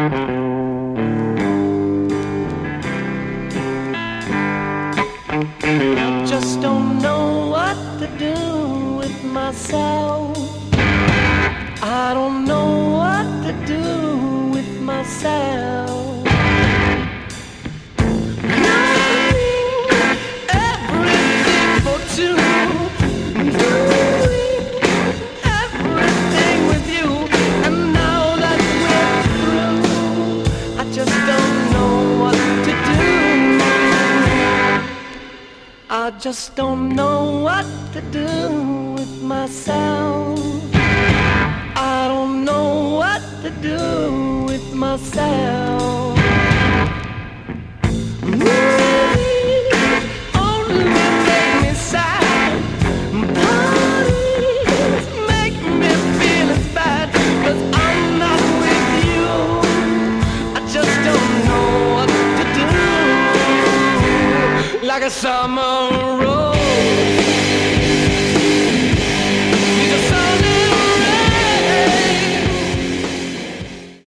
I just don't know what to do with myself. I don't know what to do with myself. Everything for two, doing everything with you, and now that we're through, I just don't know what to do. I just don't know what to do with myself. I don't know what to do with myself. Only make me sad. Parties make me feel as bad, 'cause I'm not with you. I just don't know what to do. Like a summer rose.